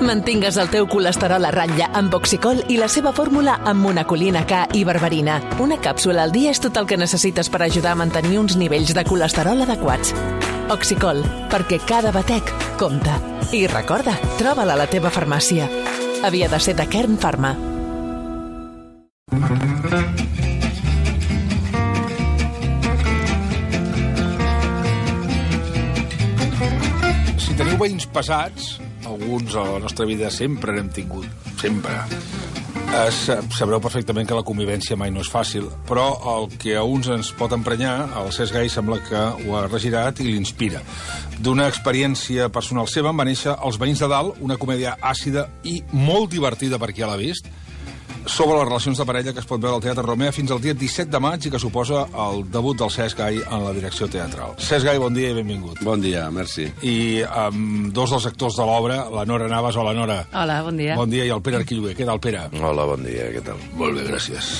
Mantingues el teu colesterol a ratlla amb Oxicol i la seva fórmula amb monacolina K i berberina. Una càpsula al dia és tot el que necessites per ajudar a mantenir uns nivells de colesterol adequats. Oxicol, perquè cada batec compta. I recorda, troba-la a la teva farmàcia. Havia de ser de Kern Pharma. Si teniu veïns pesats, alguns a la nostra vida sempre n'hem tingut, sempre. Sabreu perfectament que la convivència mai no és fàcil, però el que a uns ens pot emprenyar, el Cesc Gai sembla que ho ha regirat i l'inspira. D'una experiència personal seva en va néixer Els veïns de dalt, una comèdia àcida i molt divertida per qui l'ha vist, sobre les relacions de parella que es pot veure al Teatre Romea fins al dia 17 de maig i que suposa el debut del Cesc Gai en la direcció teatral. Cesc Gai, bon dia i benvingut. Bon dia, merci. I amb dos dels actors de l'obra, la Nora Navas. Hola, Nora. Hola, bon dia. Bon dia, i el Pere Arquillué. Què tal, Pere? Hola, bon dia, què tal? Molt bé, gràcies.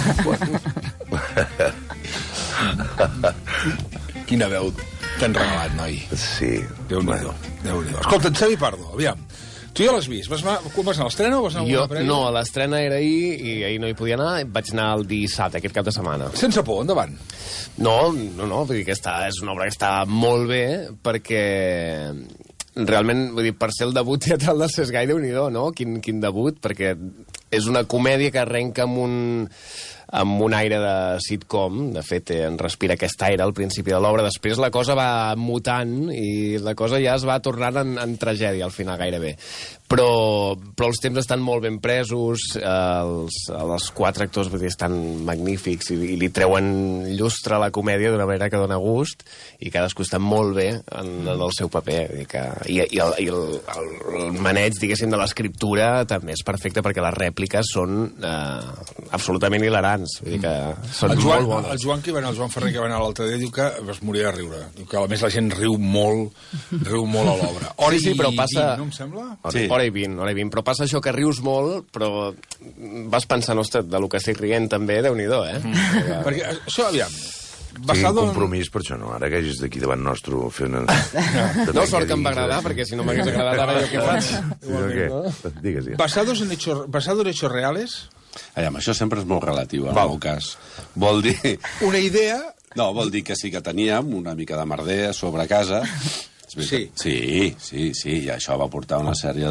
Quina veu t'han regalat, noi. Sí. Déu-n'hi-do. Escolta, en Xavi Pardo, aviam. Tu ja l'has vist? Quan vas anar a l'estrena o vas anar a alguna prèvia? No, a l'estrena era ahir i ahir no hi podia anar. Vaig anar el dissabte, aquest cap de setmana. Sense por, endavant. No, vull dir que és una obra que està molt bé perquè realment, vull dir, per ser el debut teatral del Cesc Gai, Déu-n'hi-do, no? Quin debut, perquè és una comèdia que arrenca amb un aire de sitcom. De fet, en respira aquest aire al principi de l'obra. Després la cosa va mutant i la cosa ja es va tornant en tragèdia al final gairebé. Però els temps estan molt ben presos, els quatre actors estan magnífics i li treuen llustre a la comèdia d'una manera que dona gust i cadascú està molt bé en el seu paper. I el maneig, diguéssim, de l'escriptura també és perfecte perquè les rèpliques són absolutament hilarants. Vull dir que són molt bones. El Joan Ferrer, que va anar l'altre dia, diu que es moria de riure. Diu que, a més, la gent riu molt a l'obra. Sí, però passa... No em sembla? Sí. Hora i 20, però passa això que rius molt, però vas pensant, ostres, de lo que estic rient també, Déu-n'hi-do, Perquè això, aviam... Sí, un compromís per això, no? Ara que hagis d'aquí davant nostre fer una... No, sort que em va agradar, perquè si no m'hagués agradat ara jo què faig. Digues. Basado en hechos reales... Aviam, això sempre és molt relatiu, en el meu cas. Vol dir... Una idea... No, vol dir que sí que teníem una mica de merder sobre casa. Sí. Sí, i això va portar una sèrie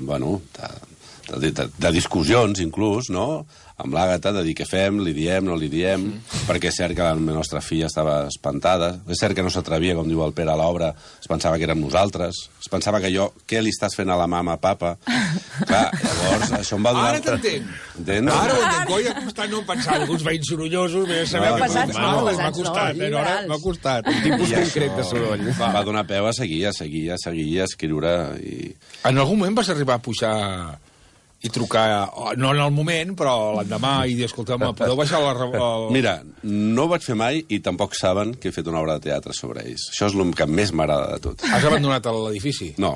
de discussions, inclús, no?, amb l'Àgata, de dir què fem, li diem, no li diem, perquè és cert que la nostra filla estava espantada, és cert que no s'atrevia, com diu el Pere a l'obra, es pensava que érem nosaltres, es pensava que jo, què li estàs fent a la mama, papa? Clar, llavors, això em va donar... Ara t'entenc. Entens? Ara ho entenc. Coi, ha costat no pensar alguns veïns sorollosos, m'ha costat, però ara m'ha costat. Un tipus concret de soroll. Va donar peu a seguir, a escriure i... En algun moment vas arribar a pujar i trucar, no en el moment, però l'endemà, i dir, escolta'm, podeu baixar Mira, no ho vaig fer mai i tampoc saben que he fet una obra de teatre sobre ells. Això és el que més m'agrada de tot. Has abandonat l'edifici? No.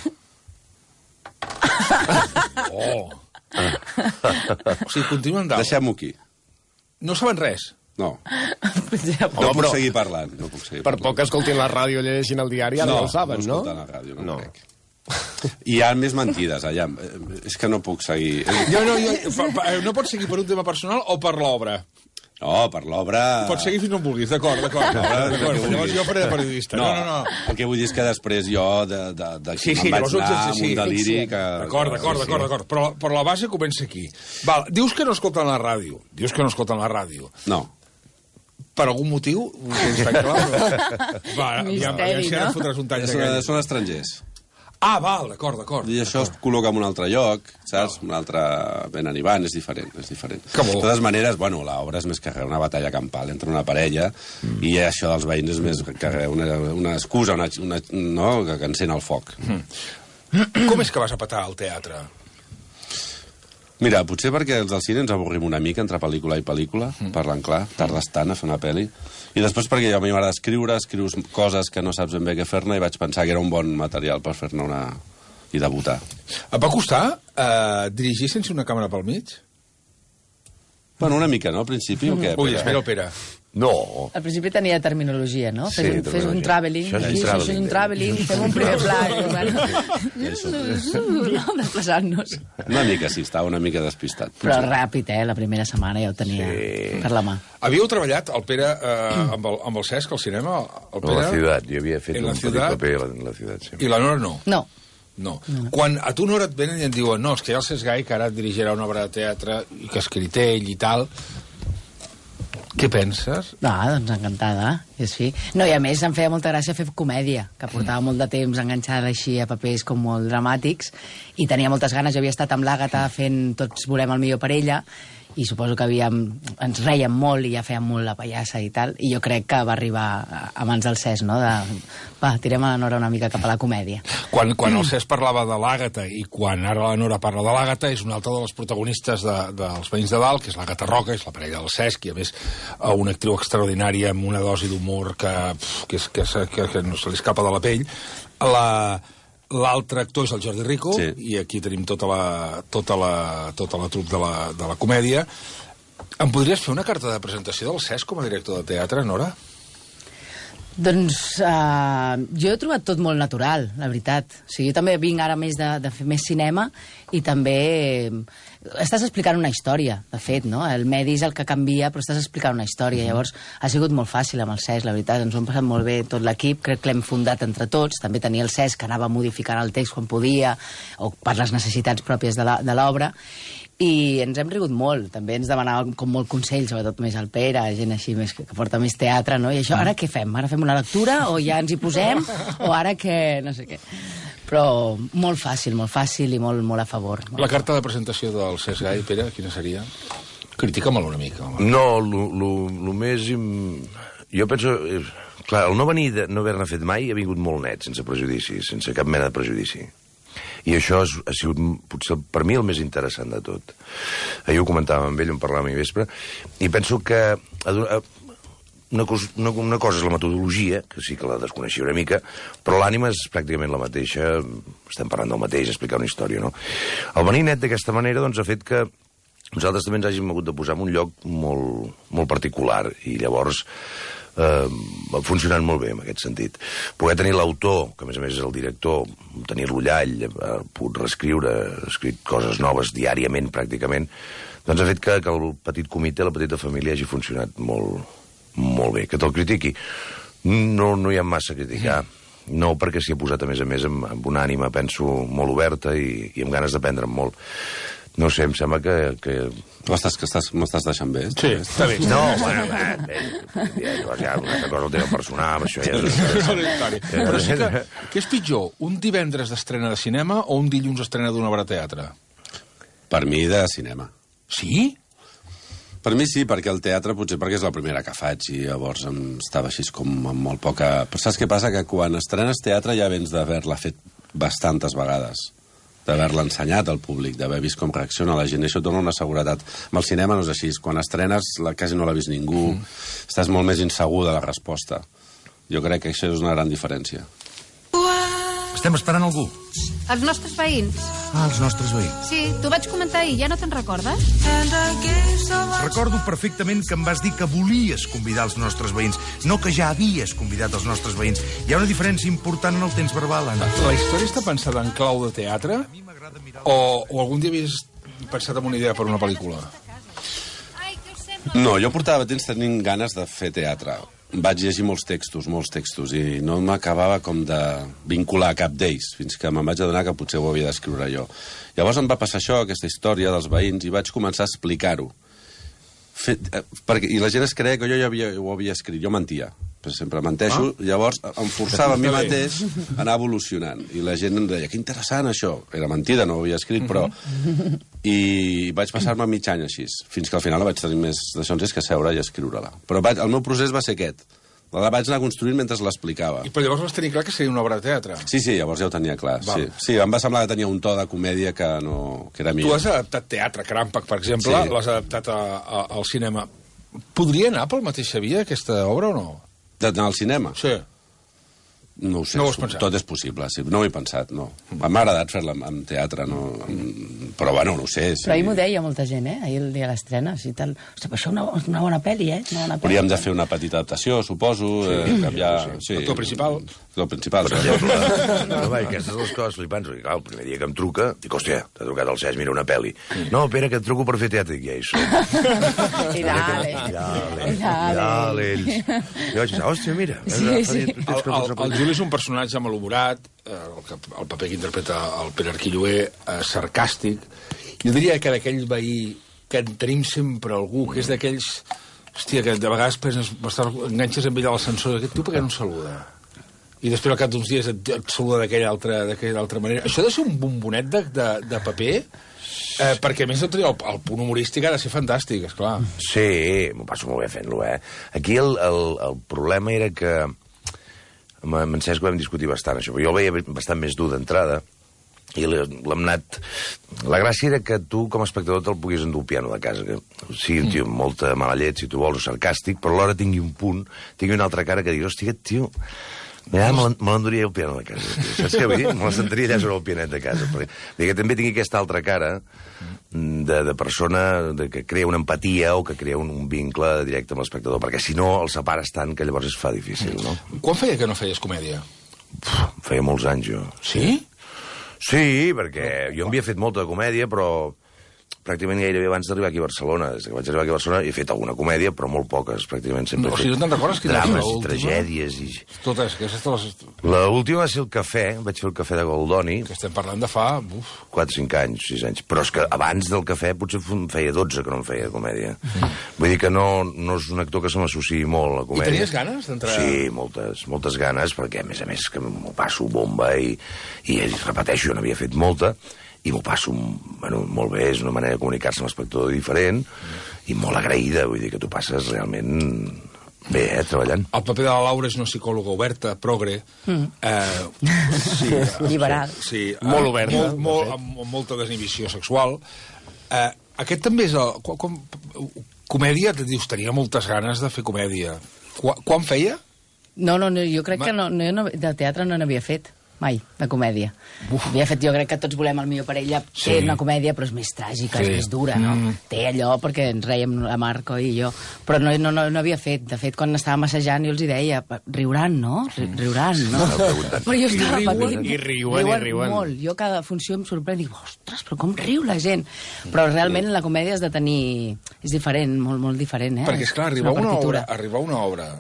O sigui, continuen dalt. Deixem-ho aquí. No saben res? No. No puc seguir parlant. Per poc que escoltin la ràdio i llegeixin el diari, ara ja ho saben, no? No escolten la ràdio, no crec. I hi ha més mentides, allà. És que no puc seguir. No pots seguir per un tema personal o per l'obra? No, per l'obra... Pots seguir fins on vulguis, d'acord. Llavors jo faré de periodista. No. El que vull dir és que després jo me'n vaig anar amb un deliri que... D'acord. Però la base comença aquí. Val, dius que no escolten la ràdio. No. Per algun motiu? Està clar? Misteri, no? Són estrangers. Ah, val, d'acord. I això es col·loca en un altre lloc, saps? Un altre ben arribant, és diferent. Que bo. De totes maneres, l'obra és més que una batalla campal entre una parella i això dels veïns és més que una excusa, no? Que encén el foc. Com és que vas a petar al teatre? Mira, potser perquè els del cine ens avorrim una mica entre pel·lícula i pel·lícula, parlant clar, tardes tant a fer una pel·li, i després perquè a mi m'agrada escrius coses que no saps ben bé què fer-ne i vaig pensar que era un bon material per fer-ne una... i debutar. Et va costar dirigir sense una càmera pel mig? Bueno, una mica, no, al principi, o què? Ui, espera el Pere. No. Al principi tenia terminologia, no? Sí, Fes un travelling. Això és un travelling, fem un primer pla. Desplaçant-nos. Una mica, sí, estava una mica despistat. Però ràpid, la primera setmana ja ho tenia per la mà. Havíeu treballat, el Pere, amb el Cesc, al cinema? A la ciutat, jo havia fet un petit paper a la ciutat, sí. I la Nora no? No. Quan a tu, Nora, et venen i et diuen no, és que hi ha el Cesc Gai, que ara et dirigirà una obra de teatre i que ha escrit ell i tal... Què penses? Doncs encantada, sí. No, i a més em feia molta gràcia fer comèdia, que portava molt de temps enganxada així a papers com molt dramàtics, i tenia moltes ganes. Jo havia estat amb l'Àgata fent Tots volem el millor per ella, i suposo que ens rèiem molt i ja fèiem molt la pallassa i tal, i jo crec que va arribar a mans del Cesc, no? Tirem a la Nora una mica cap a la comèdia. Quan el Cesc parlava de l'Àgata i quan ara la Nora parla de l'Àgata, és una altra de les protagonistes dels Veïns de Dalt, que és l'Àgata Roca, és la parella del Cesc, i a més una actriu extraordinària amb una dosi d'humor que no se li escapa de la pell. L'altre actor és el Jordi Rico, sí. I aquí tenim tota la truc de la comèdia. Em podries fer una carta de presentació del Cesc com a director de teatre, Nora? Doncs jo he trobat tot molt natural, la veritat. O sigui, jo també vinc ara més de fer més cinema i també estàs explicant una història, de fet, no? El medi és el que canvia, però estàs explicant una història. Llavors, ha sigut molt fàcil amb el Cesc, la veritat. Ens ho hem passat molt bé tot l'equip, crec que l'hem fundat entre tots. També tenia el Cesc que anava modificant el text quan podia, o per les necessitats pròpies de l'obra. I ens hem rigut molt, també ens demanava com molt consell, sobretot més el Pere, gent així més que porta més teatre, no? I això, ara què fem? Ara fem una lectura o ja ens hi posem? O ara què? No sé què. Però molt fàcil i molt a favor. La carta de presentació del Cesc Gai, Pere, quina seria? Critica-me'l una mica. No, el més... Jo penso... Clar, el no venir, no haver-ne fet mai, ha vingut molt net, sense prejudici, sense cap mena de prejudici. I això ha sigut, potser, per mi, el més interessant de tot. Ahir ho comentàvem amb ell, en parlàvem ahir vespre, i penso que una cosa és la metodologia, que sí que la desconeixia una mica, però l'ànima és pràcticament la mateixa, estem parlant del mateix, explicar una història, no? El venir net d'aquesta manera, doncs, ha fet que nosaltres també ens hàgim hagut de posar en un lloc molt particular, i llavors ha funcionat molt bé en aquest sentit. Poder tenir l'autor, que a més és el director, tenir-lo allà, ell ha pogut reescriure, ha escrit coses noves diàriament, pràcticament, doncs ha fet que el petit comitè, la petita família, hagi funcionat molt bé. Que te'l critiqui. No hi ha massa a criticar. No, perquè s'hi ha posat, a més, amb una ànima, penso, molt oberta i amb ganes d'aprendre'n molt. No sé, em sembla que... M'estàs deixant bé? Sí, està bé. No, bueno, ja una altra cosa el tema personal, això ja és... Però sí que, què és pitjor, un divendres d'estrena de cinema o un dilluns d'estrena d'una obra de teatre? Per mi, de cinema. Sí? Per mi sí, perquè el teatre potser perquè és la primera que faig i llavors estava així com amb molt poca... Però saps què passa? Que quan estrenes teatre ja vens d'haver-la fet bastantes vegades, d'haver-la ensenyat al públic, d'haver vist com reacciona la gent, i això dona una seguretat. Amb el cinema no és així, quan estrenes quasi no l'ha vist ningú, estàs molt més insegur de la resposta. Jo crec que això és una gran diferència. Estem esperant algú. Els nostres veïns. Els nostres veïns. Sí, t'ho vaig comentar ahir, ja no te'n recordes? Recordo perfectament que em vas dir que volies convidar els nostres veïns, no que ja havies convidat els nostres veïns. Hi ha una diferència important en el temps verbal, Anna. La història està pensada en clau de teatre? O algun dia havies pensat en una idea per una pel·lícula? No, jo portava temps tenint ganes de fer teatre. Vaig llegir molts textos, i no m'acabava com de vincular cap d'ells, fins que me'n vaig adonar que potser ho havia d'escriure jo. Llavors em va passar això, aquesta història dels veïns, i vaig començar a explicar-ho. I la gent es creia que jo ja ho havia escrit, jo mentia. Però sempre menteixo, llavors em forçava a mi mateix a anar evolucionant. I la gent em deia, que interessant això. Era mentida, no ho havia escrit, però... I vaig passar-me mig any així, fins que al final vaig tenir més d'això, és que seure i escriure-la. Però el meu procés va ser aquest. La vaig anar construint mentre l'explicava. Però llavors vas tenir clar que seria una obra de teatre? Sí, llavors ja ho tenia clar. Sí, em va semblar que tenia un to de comèdia que era millor. Tu has adaptat teatre, Crampac, per exemple, l'has adaptat al cinema. Podria anar pel mateix via, aquesta obra, o no? D'anar al cinema? Sí. No ho sé, no ho has pensat? Tot és possible, sí. No ho he pensat, no. M'ha agradat fer-la en teatre, no. Però bueno, no ho sé. Però ahir m'ho deia molta gent, ahir el dia de l'estrena. Ostres, però això és una bona pel·li, Hauríem de fer una petita adaptació, suposo, canviar... L'actor principal. L'actor principal, per exemple. No, aquestes són les coses flipants. Clar, el primer dia que em truca, dic, hòstia, t'ha trucat el Cesc, mira una pel·li. No, Pere, que et truco per fer teatre. Dic, ja hi som. I dale, ells. I vaig dir, hòstia, mira. El Juli és un personatge malhumorat, el paper que interpreta el Pere Arquilloé, sarcàstic. Jo diria que d'aquell veí que en tenim sempre algú, que és d'aquells... Hòstia, que de vegades enganxes amb ell a l'ascensor, aquest tu per què no em saluda? I després al cap d'uns dies et saluda d'aquella altra manera. Això ha de ser un bombonet de paper, perquè a més el punt humorístic ha de ser fantàstic, esclar. Sí, m'ho passo molt bé fent-lo, Aquí el problema era que... Amb en Cesc vam discutir bastant, això, però jo el veia bastant més dur d'entrada, i l'hem anat... La gràcia era que tu, com a espectador, te'l puguis endur al piano de casa, que sigui un tio amb molta mala llet, si tu vols, o sarcàstic, però alhora tingui un punt, tingui una altra cara que digui, hòstia, aquest tio... me l'enduria al piano de casa. Saps què vull dir? Me la sentaria allà sobre el pianet de casa. Perquè també tingui aquesta altra cara de persona que crea una empatia o que crea un vincle directe amb l'espectador, perquè si no el separes tant que llavors es fa difícil, no? Quan feia que no feies comèdia? Feia molts anys, jo. Sí? Sí, perquè jo havia fet molta comèdia, però pràcticament gairebé abans d'arribar aquí a Barcelona. Des que vaig arribar aquí a Barcelona he fet alguna comèdia, però molt poques, pràcticament sempre he fet. O sigui, no te'n recordes quina drames, tragèdies i... Totes, L'última va ser el Cafè, vaig fer el Cafè de Goldoni. Que estem parlant de fa... 4, 5 anys, 6 anys. Però és que abans del Cafè potser feia 12 que no em feia comèdia. Vull dir que no és un actor que se m'associï molt a la comèdia. I tenies ganes d'entrar? Sí, moltes ganes, perquè a més que m'ho passo bomba i repeteixo, jo n'havia fet molta, i m'ho passo molt bé, és una manera de comunicar-se amb l'espectador diferent i molt agraïda, vull dir que tu passes realment bé, treballant. El paper de la Laura és una psicòloga oberta, progre. Liberal. Sí, molt oberta. Amb molta desinhibició sexual. Aquest també és... Comèdia, dius, tenia moltes ganes de fer comèdia. Quan feia? No, jo crec que de teatre no n'havia fet. Mai, de comèdia. Havia fet, jo crec que Tots volem el millor per ella, té una comèdia, però és més tràgica, és més dura, no? Té allò, perquè ens reiem la Marco i jo, però no havia fet. De fet, quan estàvem assajant, jo els hi deia, riuran, no? Riuran, no? Però jo estava patint. I riuen. Molt. Jo cada funció em sorprèn i dic, ostres, però com riu la gent? Però realment la comèdia has de tenir... És diferent, molt diferent, Perquè, esclar, arribar una obra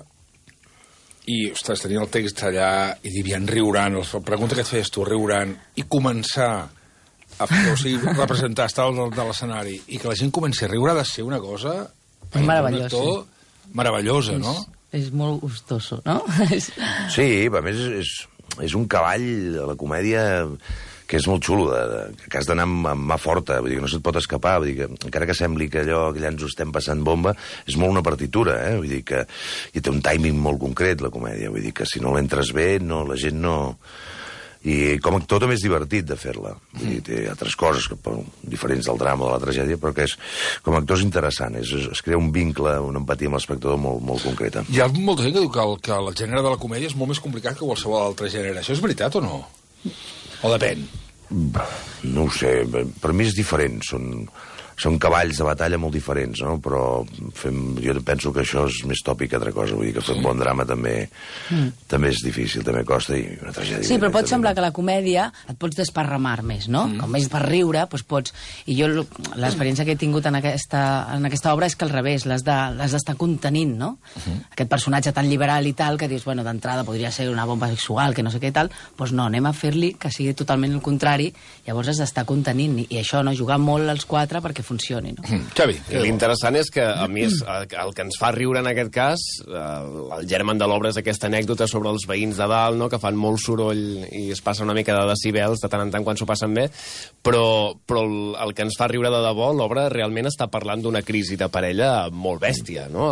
i, ostres, tenia el text allà i diuen riuran, la pregunta que et feies tu, riuran, i començar a fer, o sigui, representar, estar de l'escenari, i que la gent comenci a riure ha de ser una cosa... Meravellós, meravellosa, no? És molt gustoso, no? Sí, a més és un cavall a la comèdia que és molt xulo, que has d'anar amb mà forta, vull dir que no se't pot escapar, vull dir que encara que sembli que allò que allà ens ho estem passant bomba, és molt una partitura, vull dir que hi té un timing molt concret, la comèdia, vull dir que si no l'entres bé, la gent no... I com a actor també és divertit de fer-la, vull dir, té altres coses diferents del drama o de la tragèdia, però que com a actor és interessant, es crea un vincle, una empatia amb l'espectador molt concreta. Hi ha molta gent que diu que el gènere de la comèdia és molt més complicat que qualsevol altre gènere. Això és veritat o no? O depèn? No ho sé, per mi és diferent, són cavalls de batalla molt diferents, no? Però jo penso que això és més tòpic que altra cosa, vull dir que fer un bon drama també és difícil, també costa, i una tragèdia... Sí, però pot semblar que la comèdia et pots desparramar més, no? Com més per riure, doncs pots... I jo l'experiència que he tingut en aquesta obra és que al revés, l'has d'estar contenint, no? Aquest personatge tan liberal i tal, que dius, bueno, d'entrada podria ser una bomba sexual, que no sé què tal, doncs no, anem a fer-li que sigui totalment el contrari, llavors has d'estar contenint, i això, no? Jugar molt als quatre perquè funcioni, no? Xavi. L'interessant és que, a mi, el que ens fa riure en aquest cas, el germen de l'obra és aquesta anècdota sobre els veïns de dalt, no?, que fan molt soroll i es passa una mica de decibels de tant en tant quan s'ho passen bé, però el que ens fa riure de debò, l'obra realment està parlant d'una crisi de parella molt bèstia, no?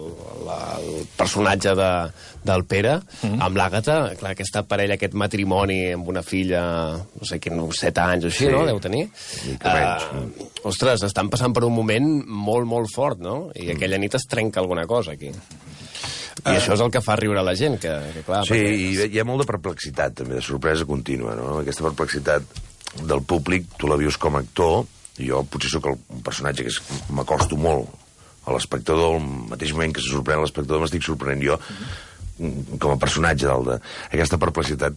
El personatge del Pere, amb l'Àgata, clar, aquesta parella, aquest matrimoni amb una filla, no sé, 7 anys o així, no?, deu tenir. Ostres, estan passant per un moment molt fort, no? I aquella nit es trenca alguna cosa aquí. I això és el que fa riure la gent, que clar... Sí, i hi ha molt de perplexitat, també, de sorpresa contínua, no? Aquesta perplexitat del públic, tu la vius com a actor, Jo potser sóc un personatge que m'acosto molt a l'espectador, al mateix moment que se sorprèn l'espectador m'estic sorprenent jo com a personatge aquesta perplexitat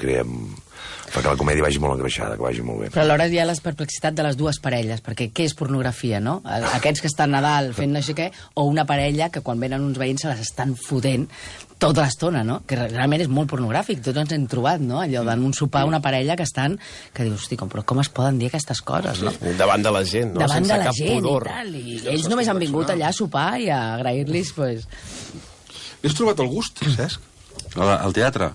fa que la comèdia vagi molt engreixada, que vagi molt bé. Però alhora hi ha la perplexitat de les dues parelles, perquè què és pornografia, no? Aquests que estan a dalt fent no sé què, o una parella que quan venen uns veïns se les estan fotent tota l'estona, no? Que realment és molt pornogràfic, tots ens hem trobat, no? Allò d'en un sopar una parella que dius, hosti, però com es poden dir aquestes coses, no? Davant de la gent, no? Davant sense de la cap gent pudor. i tal, i ells només han vingut allà a sopar i a agrair-los, pues... Has trobat el gust, Cesc? Al teatre?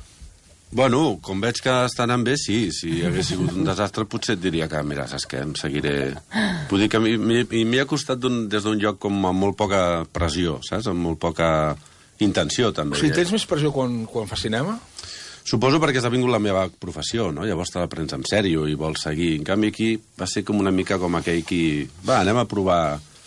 Bueno, com veig que està anant bé, sí. Si hagués sigut un desastre, potser et diria que, mira, saps què, em seguiré... Vull dir que m'hi ha costat des d'un lloc com amb molt poca pressió, saps? Amb molt poca intenció, també. O sigui, tens més pressió quan fas cinema? Suposo perquè has vingut la meva professió, no? Llavors te la prens en sèrio i vols seguir. En canvi, aquí va ser com una mica com aquell qui... Va, anem a provar...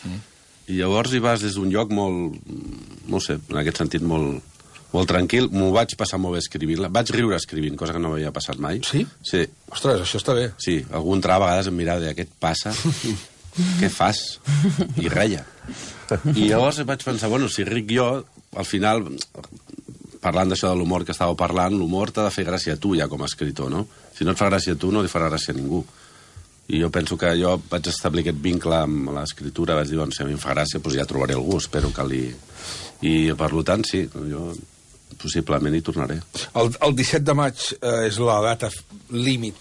I llavors hi vas des d'un lloc molt... No sé, en aquest sentit molt tranquil. M'ho vaig passar molt bé escrivint-la. Vaig riure escrivint, cosa que no m'havia passat mai. Sí? Sí. Ostres, això està bé. Sí, algú entrava a vegades em mirava de què et passa? Què fas? I reia. I llavors vaig pensar, bueno, si ric jo, al final, parlant d'això de l'humor que estàveu parlant, l'humor t'ha de fer gràcia a tu ja com a escritor, no? Si no et fa gràcia a tu, no li farà gràcia a ningú. I jo penso que jo vaig establir aquest vincle amb l'escriptura, vaig dir, doncs, si a mi em fa gràcia, doncs ja trobaré algú, espero que li... I, per tant, sí, jo possiblement hi tornaré. El 17 de maig és la data límit.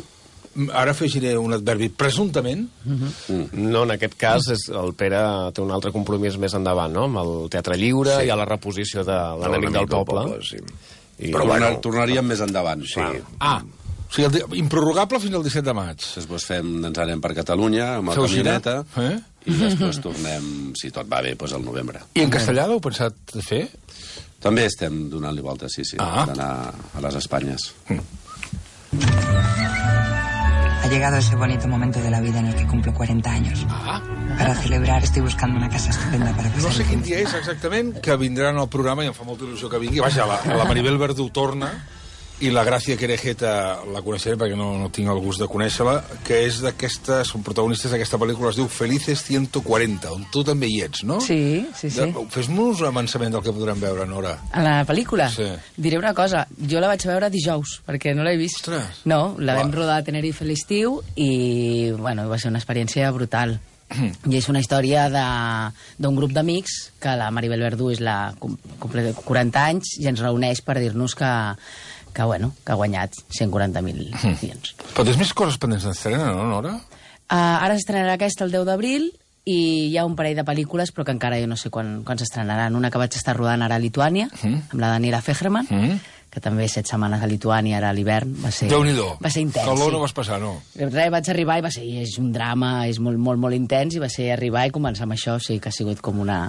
Ara afegiré un adverbi, presumptament. No, en aquest cas el Pere té un altre compromís més endavant, no? Amb el Teatre Lliure, sí. I a la reposició de l'Enemic del Poble. Sí. Però bueno, tornaríem més endavant. Sí. O sigui, improrrogable fins al 17 de maig. Després ens anem per Catalunya, amb la camioneta, i després tornem, si tot va bé, doncs al novembre. I en castellà l'heu pensat fer? També estem donant-li volta, sí, d'anar a les Espanyes. Ha llegado ese bonito momento de la vida en el que cumplo 40 años. Para celebrar estoy buscando una casa estupenda para pasar. No sé quin dia és exactament, que vindran al programa i em fa molta il·lusió que vingui. Vaja, la Maribel Verdú torna i la Gràcia Querejeta la coneixeré perquè no tinc el gust de conèixer-la, que és són protagonistes d'aquesta pel·lícula, es diu Felices 140, on tu també hi ets, no? Sí. Fes-nos un avançament del que podrem veure, Nora. A la pel·lícula? Sí. Diré una cosa, jo la vaig veure dijous, perquè no l'he vist. Ostres. No, la vam rodar a Tenerife a l'estiu i, bueno, va ser una experiència brutal. I és una història d'un grup d'amics que la Maribel Verdú cumple 40 anys i ens reuneix per dir-nos que ha guanyat 140.000 milions. Però tens més coses pendents d'estrena, no, Nora? Ara s'estrenarà aquesta el 10 d'abril i hi ha un parell de pel·lícules, però que encara jo no sé quan s'estrenaran. Una que vaig estar rodant ara a Lituània, amb la Daniela Fegerman, que també 7 setmanes a Lituània, ara a l'hivern. Déu-n'hi-do. Va ser intens, calor no vas passar, no? Vaig arribar i és un drama, és molt, molt, molt intens, i va ser arribar i començar amb això, sí que ha sigut com una...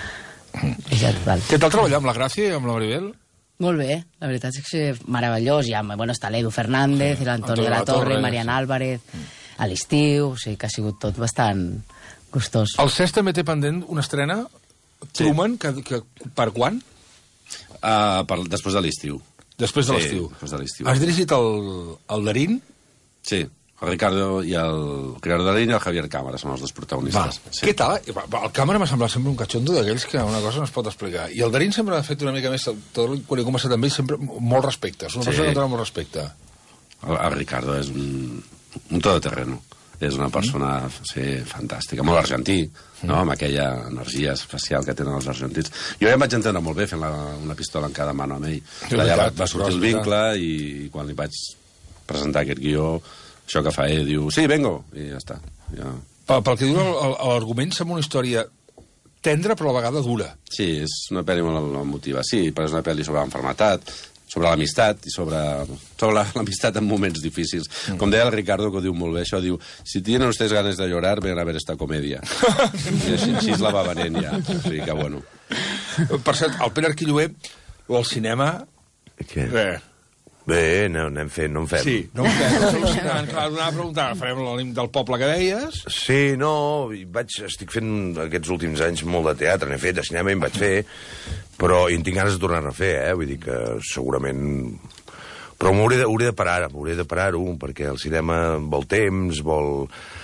Què tal treballar amb la Gràcia i amb la Maribel? Molt bé, la veritat és que és meravellós. Està l'Edu Fernández, l'Antoni de la Torre, Mariana Álvarez, a l'estiu, o sigui que ha sigut tot bastant gustós. El Cesc també té pendent una estrena, Truman, que per quan? Després de l'estiu. Després de l'estiu. Després de l'estiu. Has dirigit el Darín? Sí. El Ricardo Darín i el Javier Cámara són els dos protagonistes. Sí. Què tal? El Cámara m'ha semblat sempre un catxondo d'aquells que una cosa no es pot explicar. I el Darín sempre ha fet una mica més, quan he començat amb ell, sempre molt respecte. És una persona que dona molt respecte. El Ricardo és un todoterreno. És una persona fantàstica, molt argentí, no? Amb aquella energia especial que tenen els argentins. Jo ja em vaig entendre molt bé fent una pistola en cada mano amb ell. Allà va sortir el vincle i quan li vaig presentar aquest guió, això que fa ell, diu, sí, vengo, i ja està. Pel que diu l'argument, sembla una història tendra, però a la vegada dura. Sí, és una pel·li molt emotiva. Sí, però és una pel·li sobre l'enfermetat, sobre l'amistat i sobre l'amistat en moments difícils. Com deia el Ricardo, que ho diu molt bé, això diu, si tienen ustedes ganes de llorar, ven a ver esta comedia. I així la va venent ja. O sigui que, bueno. Per cert, el Pere Arquilloé, o al cinema... Què? Bé, no en fem. Sí, no en fem. Clar, anava a preguntar, farem l'Ànim del Poble que deies? Sí, no, estic fent aquests últims anys molt de teatre, n'he fet, de cinema en vaig fer, però en tinc ganes de tornar a fer, vull dir que segurament Però m'hauré de parar-ho, perquè el cinema vol temps, vol...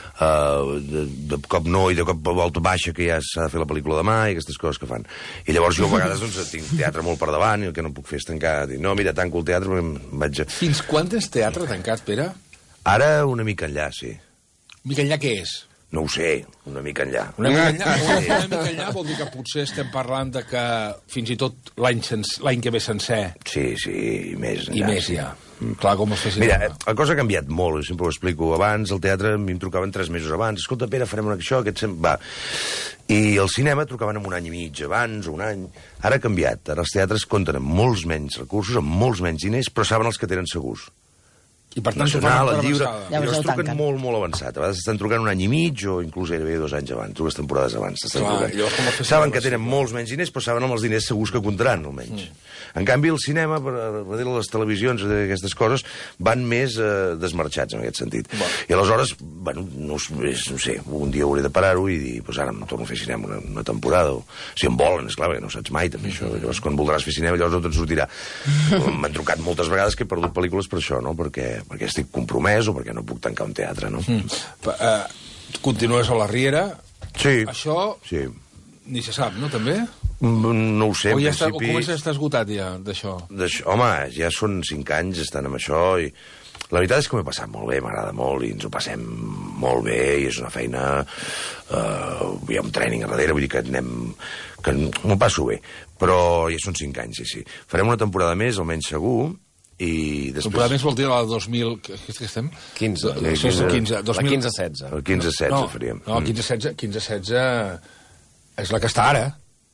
de cop no i de cop volta baixa que ja s'ha de fer la pel·lícula demà i aquestes coses que fan. I llavors jo a vegades tinc teatre molt per davant i el que no puc fer és tancar. Dic, no, mira, tanco el teatre perquè em vaig... Fins quan tens teatre tancat, Pere? Ara una mica enllà, sí. Mica enllà què és? No ho sé, una mica enllà. Una mica enllà vol dir que potser estem parlant de que fins i tot l'any que ve sencer... Sí, i més enllà. I més ja. Clar, com ho fessin... Mira, la cosa ha canviat molt, sempre ho explico. Abans, al teatre, a mi em trucaven 3 mesos abans. Escolta, Pere, farem això, va. I al cinema trucaven en un any i mig abans, o un any. Ara ha canviat. Ara els teatres compten amb molts menys recursos, amb molts menys diners, però saben els que tenen segurs. I per tant, Nacional, el llibre... Llavors truquen molt, molt avançat. A vegades estan trucant un any i mig o inclús gairebé 2 anys abans, 2 temporades abans. Saben que tenen molts menys diners, però saben amb els diners segurs que comptaran, almenys. En canvi, el cinema, darrere les televisions i aquestes coses, van més desmarxats, en aquest sentit. I aleshores, bueno, no sé, un dia hauré de parar-ho i dir, doncs ara em torno a fer cinema una temporada. Si em volen, esclar, perquè no saps mai, també, això. Llavors, quan voldràs fer cinema, llavors no te'n sortirà. M'han trucat moltes vegades que he perdut pel·lícules per això, no? Perquè estic compromès o perquè no puc tancar un teatre, no? Continues a la Riera. Sí. Això ni se sap, no, també? No ho sé, o comença a estar esgotat, ja, d'això? Home, ja són 5 anys estant amb això i la veritat és que m'he passat molt bé, m'agrada molt i ens ho passem molt bé i és una feina... hi ha un training a darrere, vull dir que m'ho passo bé. Però ja són 5 anys, sí. Farem una temporada més, almenys segur, i després... Temporada més vol dir la 2000... Què estem? 15. La 15-16. El 15-16 faríem. No, el 15-16 és la que està ara.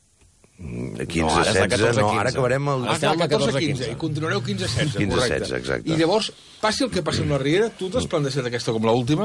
El 15-16, no, ara acabarem el... Estem al 14-15 i continuareu 15-16, correcte. 15-16, exacte. I llavors, passi el que passi amb la Riera, tu t'has plantejat aquesta com l'última?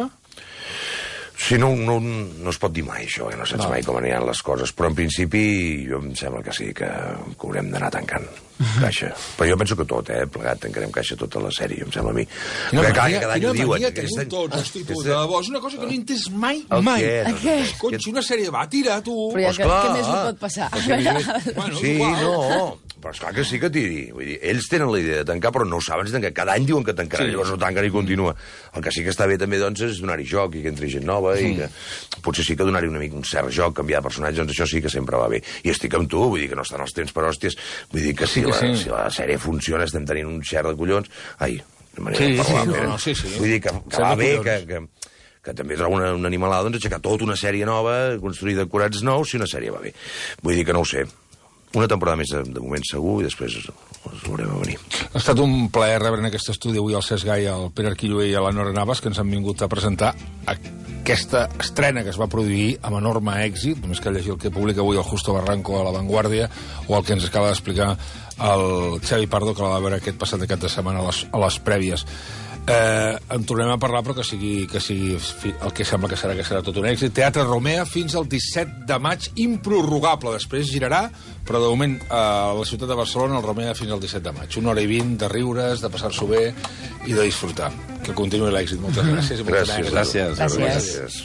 Sí, no es pot dir mai, això, no saps mai com aniran les coses, però en principi jo em sembla que sí, que haurem d'anar tancant caixa. Però jo penso que tot, plegat, tancarem caixa tota la sèrie, em sembla a mi. Quina mania teniu tots, hosti, tu, de debò, és una cosa que no he entès mai. Què? Cotxe, una sèrie, va, tira, tu. Però què més li pot passar? Sí, no... Però esclar que sí que tiri. Vull dir, ells tenen la idea de tancar, però no ho saben si tancar. Cada any diuen que tancaran, llavors no tanquen i continua. El que sí que està bé també, doncs, és donar-hi joc i que entri gent nova i que potser sí que donar-hi una mica un cert joc, canviar de personatge, doncs això sí que sempre va bé. I estic amb tu, vull dir que no estan els temps per hòsties, vull dir que si la sèrie funciona, estem tenint un xerr de collons... Ai, no manera de parlar. Vull dir que va bé, que també és una animalada, doncs, aixecar tota una sèrie nova, construir decorats nous, si una sèrie va bé. Vull dir que no ho sé. Una temporada més de moment segur i després els veurem a venir. Ha estat un plaer rebre en aquest estudi avui el Cesc Gai, el Pere Arquilloé i la Nora Navas, que ens han vingut a presentar aquesta estrena que es va produir amb enorme èxit, només cal llegir el que publica avui el Justo Barranco a La Vanguardia o el que ens acaba d'explicar el Xavi Pardo, que la va veure aquest passat cap de setmana a les prèvies. En tornem a parlar, però que sigui el que sembla que serà tot un èxit. Teatre Romea fins al 17 de maig, improrrogable. Després girarà, però de moment a la ciutat de Barcelona el Romea fins al 17 de maig. 1 hora i 20 de riures, de passar-s'ho bé i de disfrutar. Que continuï l'èxit. Moltes gràcies. Gràcies.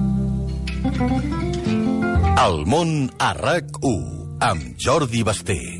El món a RAC1 amb Jordi Basté.